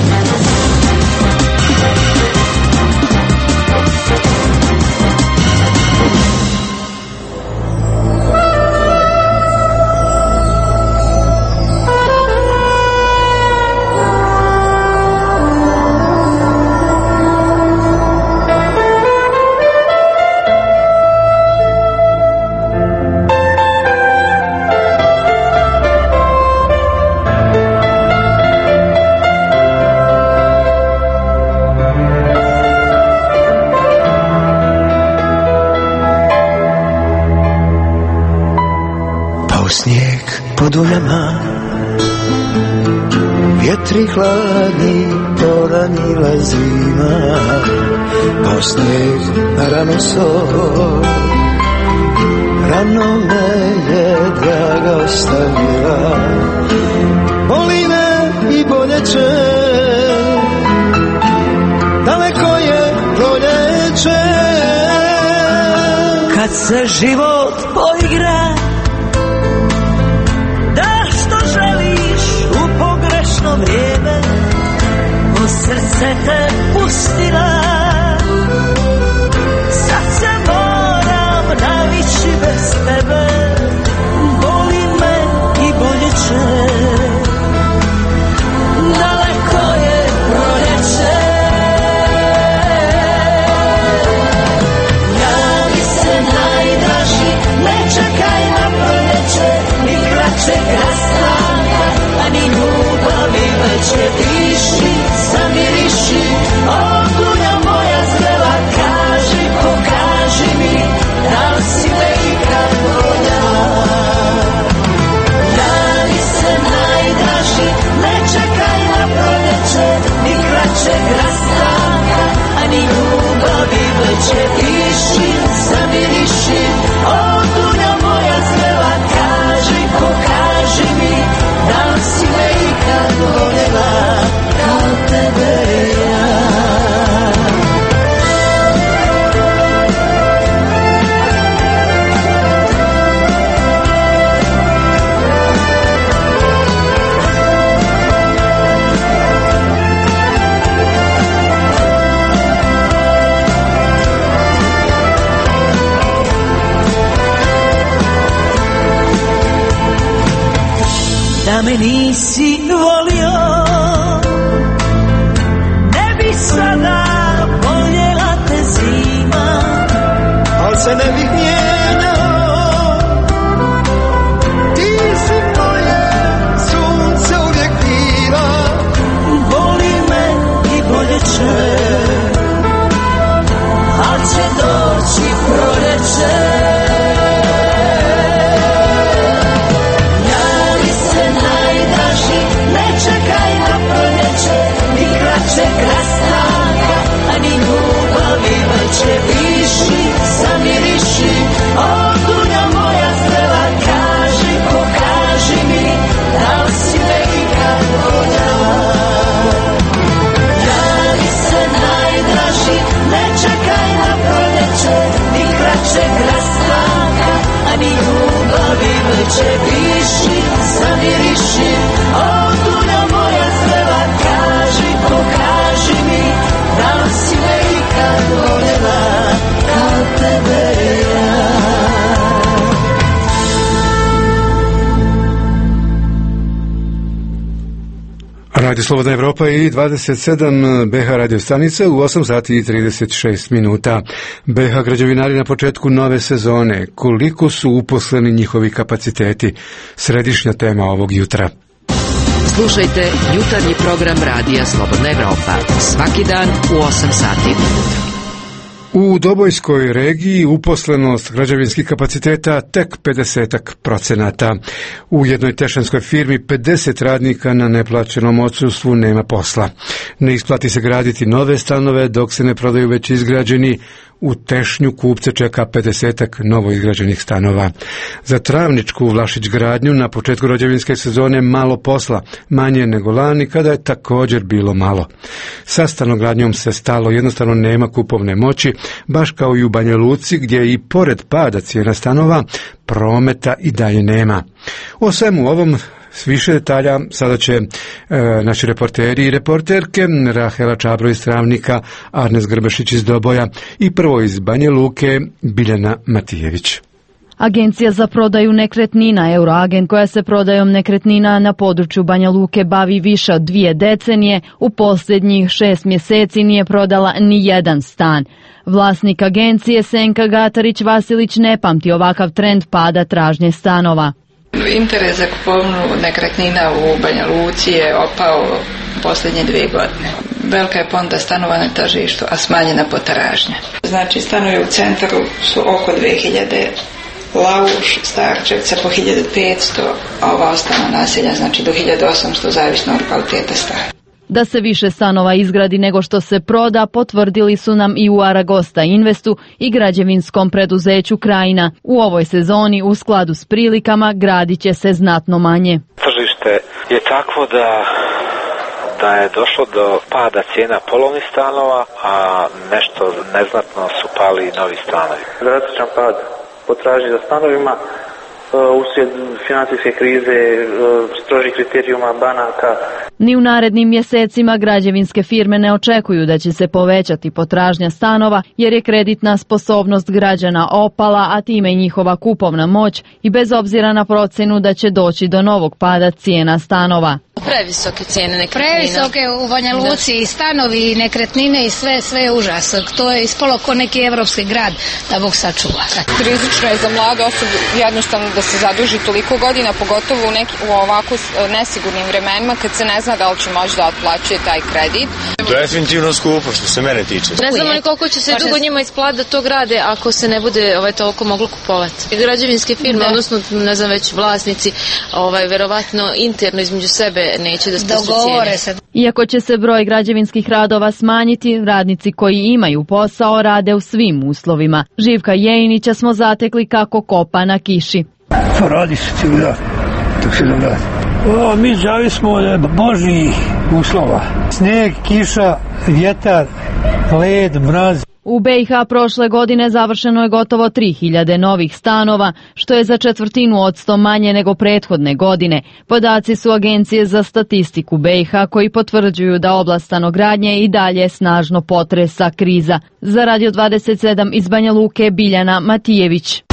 Po dunjama vjetri hladni poranila zima, po snijeg na rano sol, rano me je draga ostavila, boli me i boljeće, daleko je proljeće, kad se život poigra, vrijeme, u srce te pustila, sad se moram navići bez tebe, boli me i boljeće, daleko je proljeće. Javi se najdraži, ne čekaj na proljeće, ni kraćeg rastanka, ani ljubavi veće diši, zamiriši, o dunja moja zrela, kaži, pokaži mi, da li si me ikad voljela. Javi se najdraži, ne čekaj na proljeće, ni kraćeg rastanka, ani ljubavi veće diši, zamiriši, o dunja moja zrela, kaži, pokaži mi, da li si me ikad voljela kao tebe ja. Da me nisi volio, ne bi sada voljela te zima, al se ne bih mijenjao Radio Slobodna Evropa i 27 BH radio stanica u 8 sati i 36 minuta. BH građevinari na početku nove sezone. Koliko su uposleni njihovi kapaciteti? Središnja tema ovog jutra. Slušajte jutarnji program Radija Slobodna Evropa. Svaki dan u 8 sati. U Dobojskoj regiji uposlenost građevinskih kapaciteta tek 50%. U jednoj tešanskoj firmi 50 radnika na neplaćenom odsustvu nema posla. Ne isplati se graditi nove stanove dok se ne prodaju već izgrađeni. U Tešnju kupce čeka 50-ak novoizgrađenih stanova. Za Travničku Vlašić gradnju na početku građevinske sezone malo posla, manje nego lani kada je također bilo malo. Sa stanogradnjom se stalo, jednostavno nema kupovne moći, baš kao i u Banja Luci gdje i pored pada cijena stanova prometa i dalje nema. O svemu ovom s više detalja sada će naši reporteri i reporterke Rahela Čabro iz Travnika, Arnes Grbešić iz Doboja i prvo iz Banja Luke Biljana Matijević. Agencija za prodaju nekretnina Euroagent, koja se prodajom nekretnina na području Banja Luke bavi više od 2 decenije, u posljednjih 6 mjeseci nije prodala ni jedan stan. Vlasnik agencije Senka Gatarić-Vasilić ne pamti ovakav trend pada tražnje stanova. Interes za kupovinu nekretnina u Banja Luci je opao posljednje 2 godine. Velika je ponuda stanova na tržištu, a smanjena potražnja. Znači, stanovi u centru su oko 2000, Lauš, Starčevca po 1500, a ova ostala naselja znači do 1800, zavisno od kvalitete stana. Da se više stanova izgradi nego što se proda, potvrdili su nam i u Aragosta Investu i građevinskom preduzeću Krajina. U ovoj sezoni, u skladu s prilikama, gradit će se znatno manje. Tržište je takvo da je došlo do pada cijena polovnih stanova, a nešto neznatno su pali i novi stanovi. Drastičan pad potražnje za stanovima uslijed financijske krize, strožih kriterijuma banaka. Ni u narednim mjesecima građevinske firme ne očekuju da će se povećati potražnja stanova, jer je kreditna sposobnost građana opala, a time i njihova kupovna moć, i bez obzira na procjenu da će doći do novog pada cijena stanova. Previsoke cijene nekretnina. Previsoke u Banja Luci i stanovi i nekretnine i sve je užas. To je ispalo ko neki evropski grad, da Bog sačuva. Rizično je za mlade osobe jednostavno da se zaduži toliko godina, pogotovo u ovako nesigurnim vremenima kad se ne zna da li će moći da otplaćuje taj kredit. Definitivno skupo što se mene tiče. Ne znamo ni koliko će se dugo njima isplatiti da to grade ako se ne bude toliko moglo kupovati. Građevinske firme, odnosno ne znam već vlasnici, verovatno interno između sebe neće da spuste cijene. Iako će se broj građevinskih radova smanjiti, radnici koji imaju posao rade u svim uslovima. Živka Jejinića smo zatekli kako kopa na kiši. Radi se cijeli dan, dok se događa. Mi zavisimo od božjih uslova. Snijeg, kiša, vjetar, led, mraz. U BiH prošle godine završeno je gotovo 3000 novih stanova, što je za 1/4% manje nego prethodne godine. Podaci su Agencije za statistiku BiH koji potvrđuju da oblast stanogradnje i dalje snažno potresa kriza. Za Radio 27 iz Banja Luke Biljana Matijević.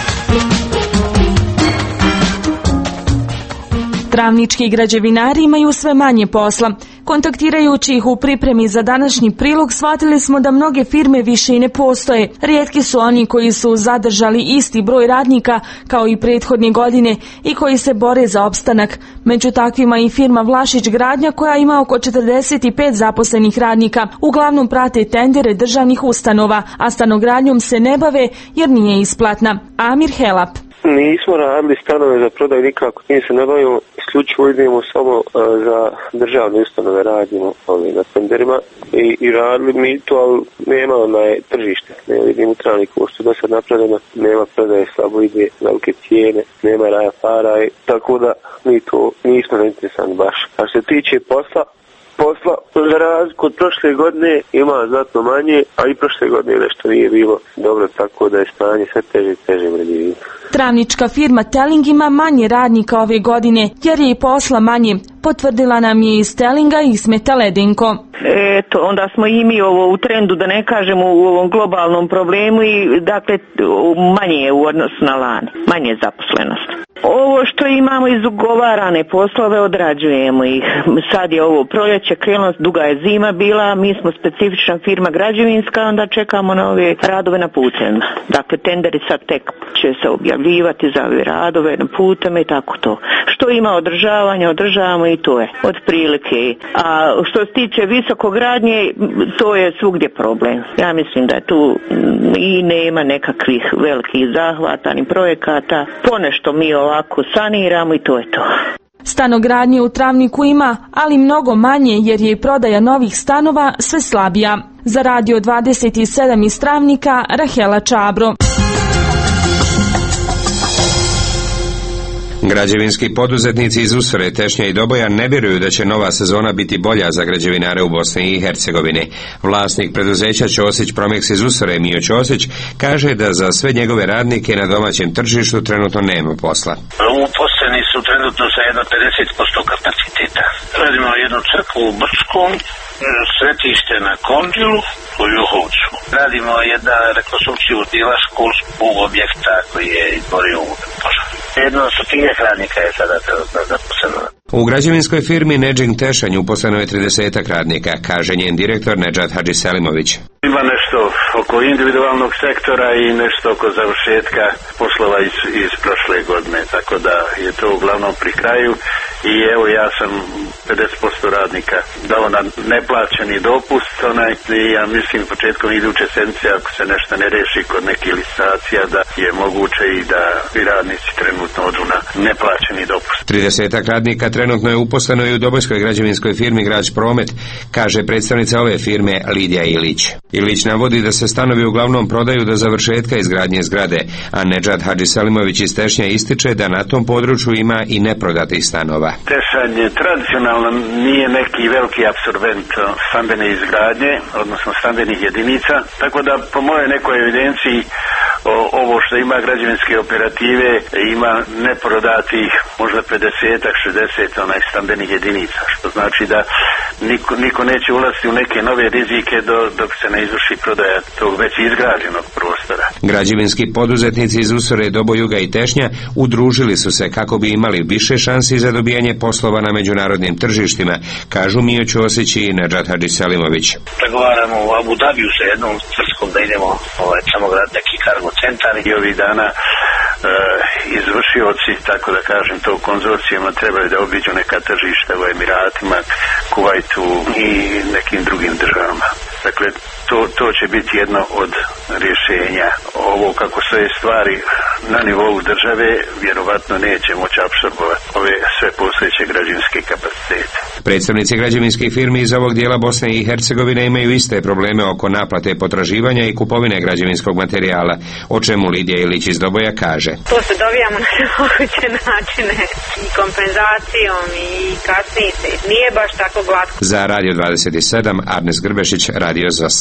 Travnički građevinari imaju sve manje posla. Kontaktirajući ih u pripremi za današnji prilog, shvatili smo da mnoge firme više i ne postoje. Rijetki su oni koji su zadržali isti broj radnika kao i prethodne godine i koji se bore za opstanak. Među takvima i firma Vlašić gradnja koja ima oko 45 zaposlenih radnika. Uglavnom prate tendere državnih ustanova, a stanogradnjom se ne bave jer nije isplatna. Amir Helap. Nismo radili stanove za prodaju nikako, mi se ne bavimo, isključivo idemo samo za državne ustanove, radimo na tenderima i radili mi to, ali nema tržište, ne vidim u Travniku što do sad napravljeno, nema prodaje, slabo ide, velike cijene, nema raja para, tako da mi to nismo zainteresani baš. A što se tiče posla za razliku od prošle godine ima znatno manje, a i prošle godine nešto nije bilo dobro, tako da je stanje sve teže građevina. Travnička firma Telling ima manje radnika ove godine, jer je i posla manje, potvrdila nam je iz Tellinga Ismeta Ledenko. Eto, onda smo i mi u trendu, da ne kažemo u ovom globalnom problemu i dakle manje je u odnosu na lani, manje je zaposlenost. Ovo što imamo izugovarane poslove, odrađujemo ih. Sad je ovo proljeće krenulo, duga je zima bila, mi smo specifična firma građevinska, onda čekamo na ove radove na putevima. Dakle, tenderi sad tek će se objavljivati za ove radove na putevima i tako to. Što ima održavanja, održavamo i to je otprilike. A što se tiče visokogradnje, to je svugdje problem. Ja mislim da je tu i nema nekakvih velikih zahvata ni projekata. Ponešto mi ovako saniramo i to je to. Stanogradnje u Travniku ima, ali mnogo manje jer je i prodaja novih stanova sve slabija. Za Radio 27 iz Travnika, Rahela Čabro. Građevinski poduzetnici iz Usore, Tešnja i Doboja ne vjeruju da će nova sezona biti bolja za građevinare u Bosni i Hercegovini. Vlasnik preduzeća Ćosić Promex iz Usore, Mio Ćosić, kaže da za sve njegove radnike na domaćem tržištu trenutno nema posla. Uposleni su trenutno sa jedno 50% kapaciteta. Radimo jednu crkvu u Brčkom, svetište na Konđilu u Juhovcu. Radimo jedna rekonstrukciju dijela školskog objekta koji je izborio u požaru. Jedno 100 radnika je sada zaposleno. U građevinskoj firmi Nedžing Tešanj uposleno je 30 radnika, kaže njen direktor Nedžad Hadžiselimović. Ima nešto oko individualnog sektora i nešto oko završetka poslova iz prošle godine, tako da je to uglavnom pri kraju i evo ja sam 50% radnika dao na neplaćeni dopust, i ja mislim početkom iduće sedmice ako se nešto ne reši kod nekih licitacija da je moguće i da i radnici trenutno odu na neplaćeni dopust. 30 radnika trenutno je uposleno i u dobojskoj građevinskoj firmi Građ Promet, kaže predstavnica ove firme Lidija Ilić. Ilić navodi da se stanovi uglavnom prodaju do završetka izgradnje zgrade, a Nedžad Hadžiselimović iz Tešnja ističe da na tom području ima i neprodatih stanova. Tešanj tradicionalno nije neki veliki apsorbent stambene izgradnje, odnosno stambenih jedinica, tako da po mojoj nekoj evidenciji ovo što ima građevinske operative ima neprodatih možda 50-60 stambenih jedinica, što znači da niko neće ulaziti u neke nove rizike dok se ne izvrši prodaja tog već izgrađenog prostora. Građevinski poduzetnici iz Usore, Dobojuga i Tešnja udružili su se kako bi imali više šansi za dobijanje poslova na međunarodnim tržištima, kažu Mio Ćosić i Nedžad Hadžiselimović. Pregovaramo u Abu Dhabiju sa jednom tvrtkom da idemo samo grad neki kargo centar i ovih dana izvršioci, tako da kažem, tog konzorcijama trebaju da obiđu neka tržišta u Emiratima, Kuvajtu i nekim drugim državama. Dakle, to će biti jedno od rješenja. Ovo kako sve stvari na nivou države vjerovatno neće moći apsorbovati ove sve postojeće građevinske kapacitete. Predstavnici građevinskih firmi iz ovog dijela Bosne i Hercegovine imaju iste probleme oko naplate potraživanja i kupovine građevinskog materijala, o čemu Lidija Ilić iz Doboja kaže. To se dobijamo na sve moguće načine i kompenzacijom i kasnije se. Nije baš tako glatko. Za Radio 27, Arnes Grbešić, Radio ZOS.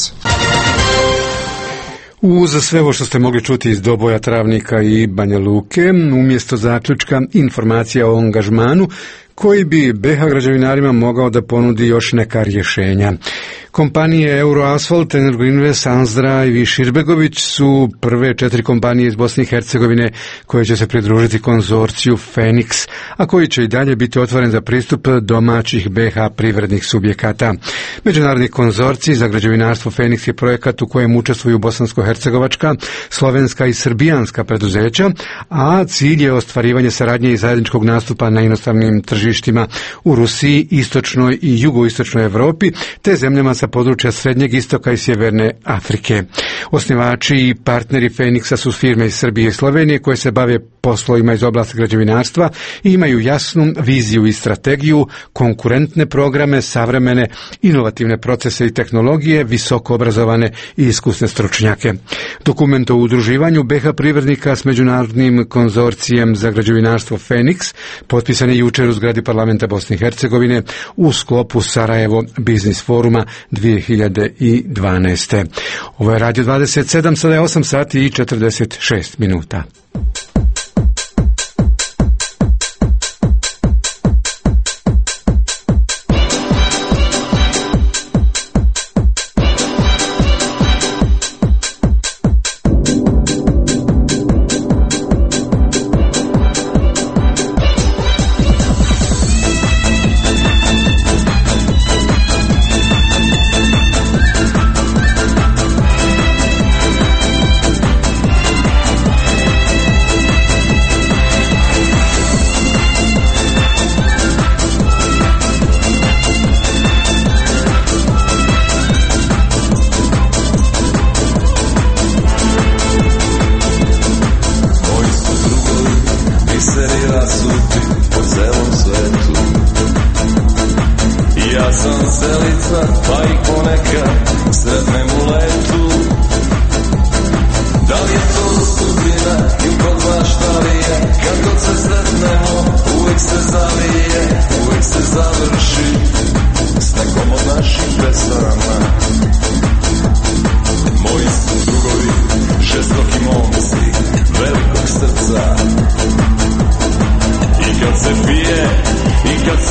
Uz sve ovo što ste mogli čuti iz Doboja, Travnika i Banja Luke, umjesto zaključka informacija o angažmanu koji bi BiH građevinarima mogao da ponudi još neka rješenja. Kompanije Euroasfalt, Energoinvest, Ansdra i Viširbegović su prve 4 kompanije iz Bosne i Hercegovine koje će se pridružiti konzorciju Fenix, a koji će i dalje biti otvoren za pristup domaćih BiH privrednih subjekata. Međunarodni konzorcij za građevinarstvo Fenix je projekat u kojem učestvuju bosansko-hercegovačka, slovenska i srbijanska preduzeća, a cilj je ostvarivanje saradnje i zajedničkog nastupa na inostranim tržištima u Rusiji, istočnoj i jugoistočnoj Europi, te zemljama sa područja Srednjeg istoka i Sjeverne Afrike. Osnivači i partneri Fenixa su firme iz Srbije i Slovenije koje se bave poslovima iz oblasti građevinarstva i imaju jasnu viziju i strategiju, konkurentne programe, savremene, inovativne procese i tehnologije, visoko obrazovane i iskusne stručnjake. Dokument o udruživanju BiH privrednika s međunarodnim konzorcijem za građevinarstvo Fenix potpisan je jučer u zgradi parlamenta Bosne i Hercegovine u sklopu Sarajevo Biznis foruma 2012. Ovo je Radio 27, sada je 8 sati i 46 minuta.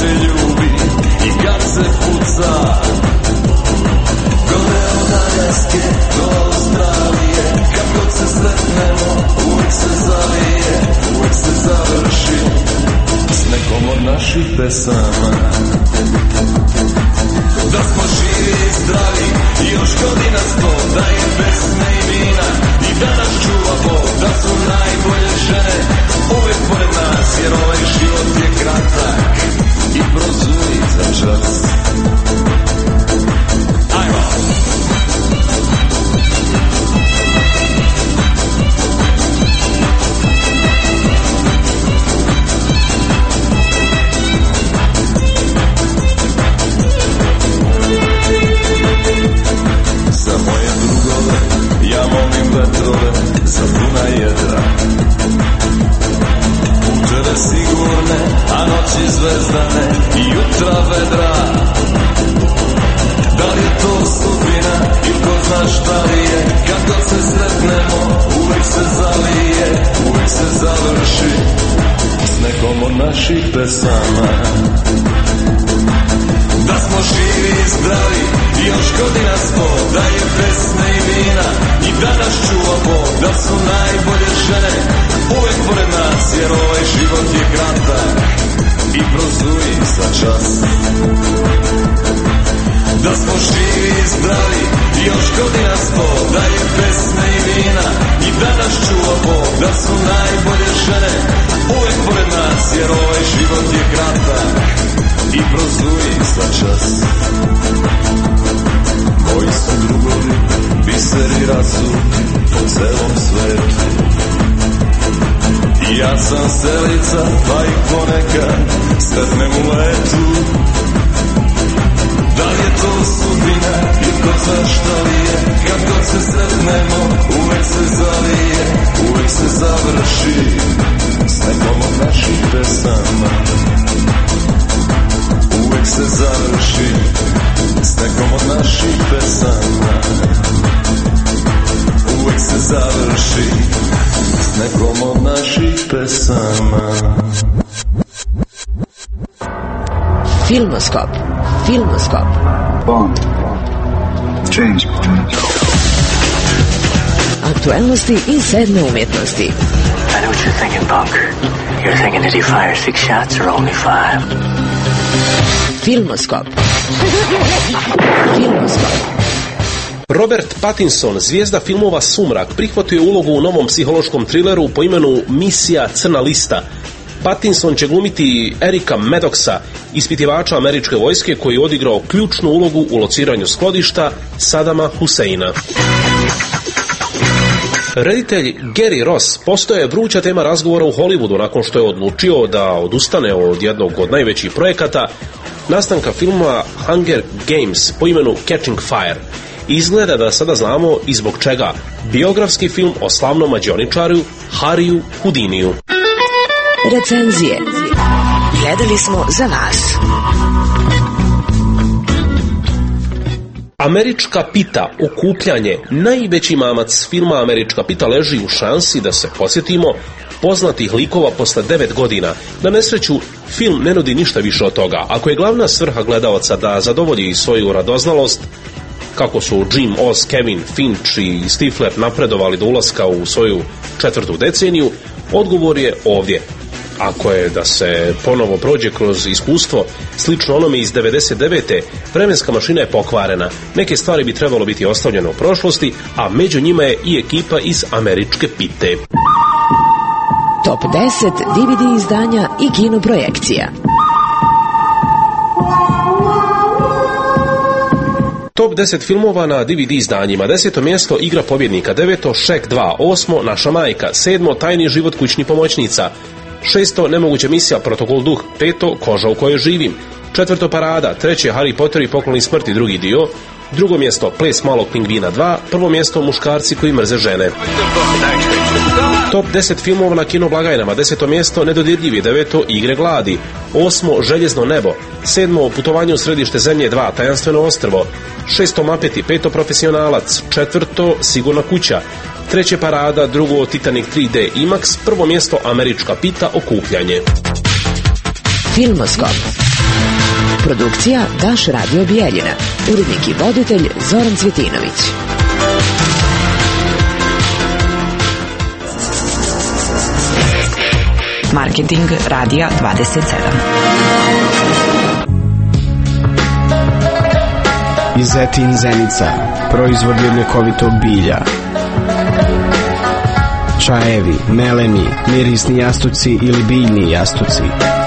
se ljubi i kad se puca. Gore od Aljaske do Australije, kad god se sretnemo, uvijek se zavije, uvijek se završi s nekom od naših pesama. Da smo živi i zdravi i još godina 100, da je pesme i vina i da nas čuva Bog, da su najbolje žene uvijek pored nas, jer ovaj život je kratak i prozuri za čas. Ajmo! Za moje drugove ja molim vetrove, za puna jedra, puteve sigurne, a noći zvezdane i jutra vedra. Da li je to sudbina ili ko zna šta li je, kad god se sretnemo uvijek se zalije, uvijek se završi s nekom od naših pesama. Da smo živi i zdravi i još godina 100, da je pesme i vina i da nas čuva Bog, da su najbolje žene uvijek pored nas, jer ovaj život je kratak i prozuri za čas. Da smo živi i zdravi i još godina 100, da je pesme i vina i da nas čuva Bog, da su najbolje žene uvijek pored nas, jer ovaj život je kratak i prozuri za čas. Moji su drugovi, biseri razumi po celom svetu. I ja sam selica, pa ih ponekad sretnem u letu. Da li je to sudbina i ko zna šta li je, kad god se sretnemo uvijek se zalije, uvijek se završi s nekom od naših pesama. Uvijek se završi s nekom od naših pesama. Uvijek se završi s nekom od naših pesama. Filmoskop. Filmoskop. Bond. James Bond. Aktualnosti i sedme umjetnosti. I know what you're thinking, punk. You're thinking that he fires 6 shots or only 5. Filmoskop. Filmoskop. Robert Pattinson, zvijezda filmova Sumrak, prihvatio je ulogu u novom psihološkom trileru po imenu Misija Crna lista. Pattinson će glumiti Erika Maddoxa, ispitivača američke vojske koji je odigrao ključnu ulogu u lociranju skladišta Sadama Huseina. Reditelj Gary Ross postao je vruća tema razgovora u Hollywoodu nakon što je odlučio da odustane od jednog od najvećih projekata, nastanka filma Hunger Games po imenu Catching Fire. Izgleda da sada znamo i zbog čega. Biografski film o slavnom mađioničaru Harryu Houdiniju. Recenzije. Gledali smo za vas. Američka pita, okupljanje. Najveći mamac filma Američka pita leži u šansi da se podsjetimo poznatih likova posle 9 godina. Na nesreću, film ne nudi ništa više od toga. Ako je glavna svrha gledalaca da zadovolji svoju radoznalost, kako su Jim, Oz, Kevin, Finch i Stifler napredovali do ulaska u svoju 4. deceniju, odgovor je ovdje. Ako je da se ponovo prođe kroz iskustvo slično onome iz 99. vremenska mašina je pokvarena. Neke stvari bi trebalo biti ostavljene u prošlosti, a među njima je i ekipa iz Američke pite. Top 10 DVD izdanja i kinoprojekcija. Top 10 filmova na DVD izdanjima. 10. mjesto Igra pobjednika, 9. Šek 2, 8. Naša majka, 7. Tajni život kućnih pomoćnica, 6. Nemoguća misija Protokol duh, 5. Koža u kojoj živim, 4. Parada, 3. Harry Potter i pokloni smrti, drugi dio, 2. mjesto Ples malog pingvina 2, 1. mjesto Muškarci koji mrze žene. Top 10 filmova na kinoblagajnama. 10. mjesto Nedodirljivi, 9. Igre gladi, 8. Željezno nebo, 7. Putovanje u središte zemlje 2, Tajanstveno ostrvo, 6. Mapeti, 5. Profesionalac, 4. Sigurna kuća, 3. Parada, 2. Titanic 3D IMAX, 1. mjesto Američka pita, okupljanje. Filmoskop. Produkcija Daš Radio Bijeljina. Urednik i voditelj Zoran Cvjetinović. Marketing Radija 27. Izetin Zenica, proizvod ljekovitog bilja. Čajevi, melemi, mirisni jastuci ili biljni jastuci.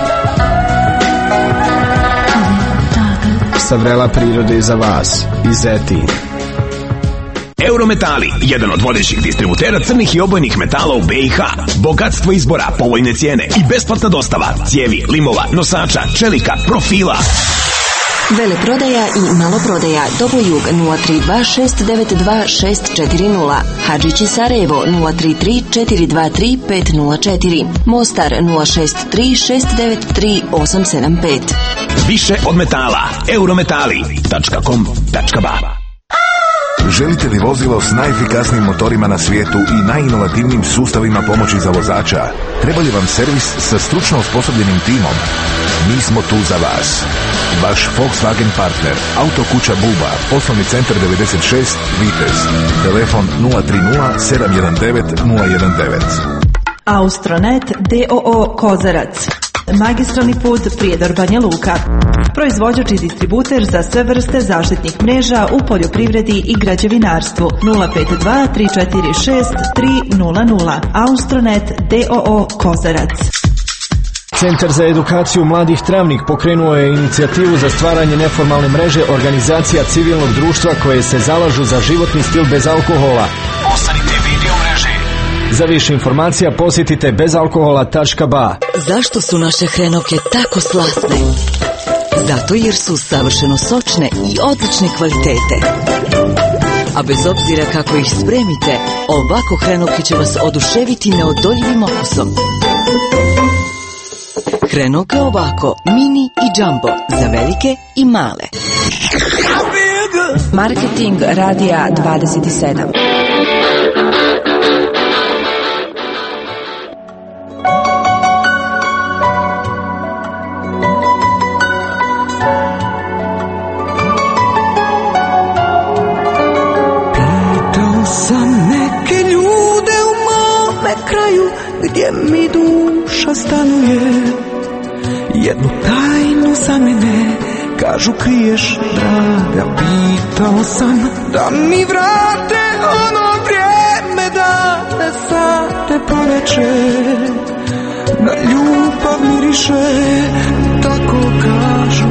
Sa vrela prirode za vas. Izetin. Eurometali, jedan od vodećih distributera crnih i obojnih metala u BiH. Bogatstvo izbora, povoljne cijene i besplatna dostava cijevi, limova, nosača, čelika, profila. Veleprodaja i maloprodaja Dobojug 032-692-640, Hadžići Sarajevo 033-423-504, Mostar 063-693-875. Više od metala. Eurometali.com.ba. Želite li vozilo s najefikasnijim motorima na svijetu i najinovativnijim sustavima pomoći za vozača? Treba li vam servis sa stručno osposobljenim timom? Mi smo tu za vas. Vaš Volkswagen partner, Autokuća Buba, poslovni centar 96, Vitez. Telefon 030 719 019. Austronet DOO Kozarac. Magistralni put Prijedor Banja Luka. Proizvođač i distributer za sve vrste zaštitnih mreža u poljoprivredi i građevinarstvu. 052 346 300. Austronet DOO Kozarac. Centar za edukaciju mladih Travnik pokrenuo je inicijativu za stvaranje neformalne mreže organizacija civilnog društva koje se zalažu za životni stil bez alkohola. Ostanite video mreže. Za više informacija posjetite bezalkohola.ba. Zašto su naše hrenovke tako slasne? Zato jer su savršeno sočne i odlične kvalitete. A bez obzira kako ih spremite, ovako hrenovke će vas oduševiti neodoljivim okusom. Hrenovke ovako, mini i jumbo, za velike i male. Marketing Radija 27. Gdje mi duša stanuje, jednu tajnu za mene, kažu kriješ, draga. Pitao sam da mi vrate ono vrijeme, da ne sate proleće, da ljubav miriše, tako kažu.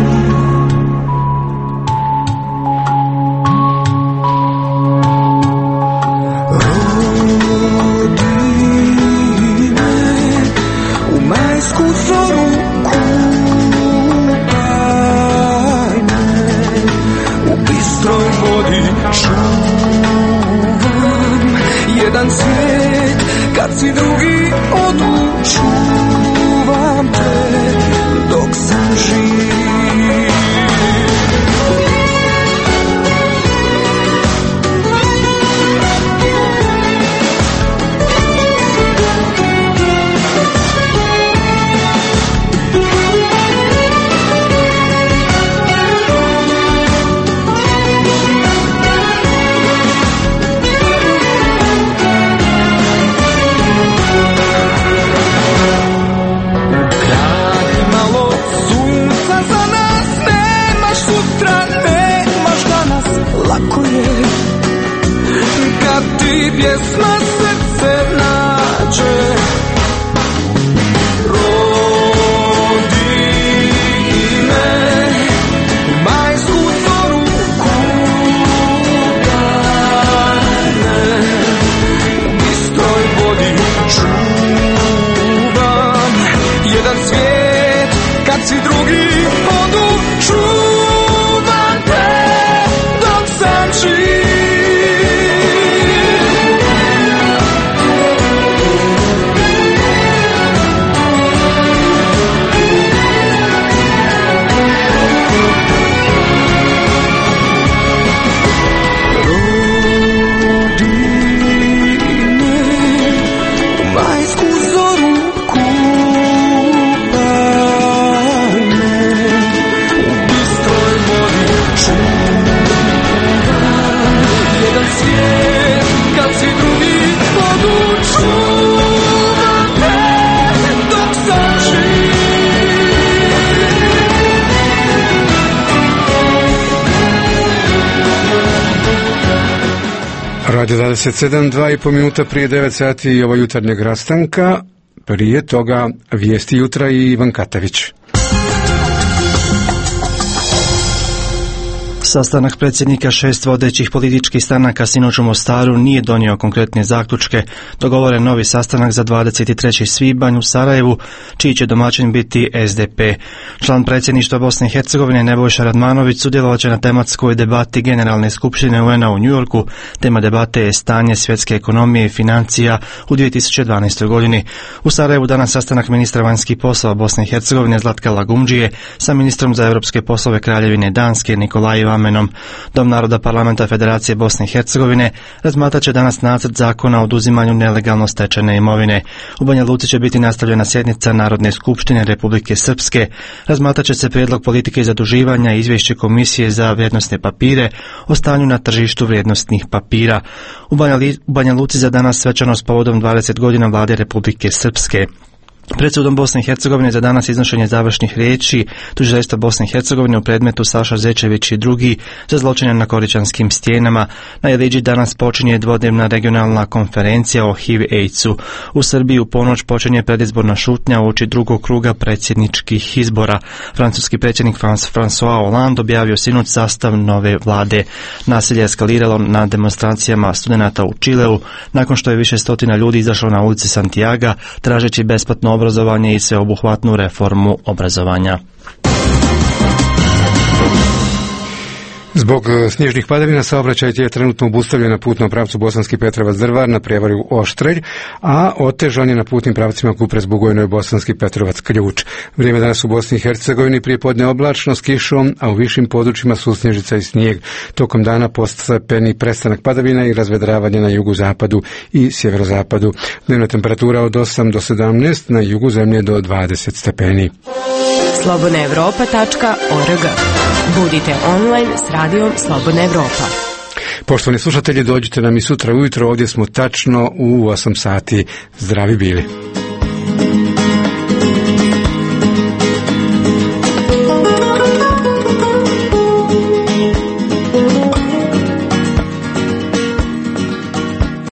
Jedan svijet, kad si drugi odu, čuvam te dok sam živ. Pjesma srce nađe, rodi me u majsku zoru kutane, u bistroj vodi čuvam jedan svijet, kad si drugi odu, čuvam te dok sam živ. Radio 27, 2,5 minuta prije 9 sati i ovo jutarnjeg rastanka. Prije toga vijesti jutra i Ivan Katavić. Sastanak predsjednika 6 vodećih političkih stranaka sinoć u Mostaru nije donio konkretne zaključke. Dogovoren novi sastanak za 23. svibanj u Sarajevu, čiji će domaćin biti SDP. Član predsjedništva Bosne i Hercegovine Nebojša Radmanović sudjelovat će na tematskoj debati Generalne skupštine UN-a u Njujorku. Tema debate je stanje svjetske ekonomije i financija u 2012. godini. U Sarajevu danas sastanak ministra vanjskih poslova Bosne i Hercegovine Zlatka Lagumdžije sa ministrom za europske poslove Kraljevine Danske Nikolajem Amenom. Dom naroda Parlamenta Federacije Bosne i Hercegovine razmatrat će danas nacrt zakona o oduzimanju nelegalno stečene imovine. U Banja Luci će biti nastavljena sjednica Narodne skupštine Republike Srpske. Razmatrat će se prijedlog politike zaduživanja i izvješće Komisije za vrijednosne papire o stanju na tržištu vrijednosnih papira. U Banja Luci za danas svečanost povodom 20 godina vlade Republike Srpske. Pred sudom Bosne i Hercegovine za danas iznošenje završnih riječi tužiteljstva Bosne i Hercegovine u predmetu Saša Zečević i drugi za zločine na Koričanskim stijenama. Na Jeliđi danas počinje dvodnevna regionalna konferencija o HIV/AIDS-u. U Srbiji u ponoć počinje predizborna šutnja uoči drugog kruga predsjedničkih izbora. Francuski predsjednik François Hollande objavio sinoć sastav nove vlade. Nasilje je eskaliralo na demonstracijama studenata u Čileu nakon što je više stotina ljudi izašlo na ulici Santiaga tražeći besplatno obrazovanje i sveobuhvatnu reformu obrazovanja. Zbog snježnih padavina saobraćaj je trenutno obustavljen na putnom pravcu Bosanski Petrovac-Drvar na prijevaru Oštrelj, a otežan je na putnim pravcima Kupres-Bugojno i Bosanski Petrovac-Ključ. Vrijeme danas u Bosni i Hercegovini prijepodne oblačno s kišom, a u višim područjima susnježica i snijeg. Tokom dana postepeni prestanak padavina i razvedravanje na jugozapadu i sjeverozapadu. Dnevna temperatura od 8 do 17, na jugu zemlje do 20 stepeni. slobodnaevropa.org. Budite online s radijom Slobodna Evropa. Poštovani slušatelji, dođite nam i sutra ujutro, ovdje smo tačno u 8 sati. Zdravi bili.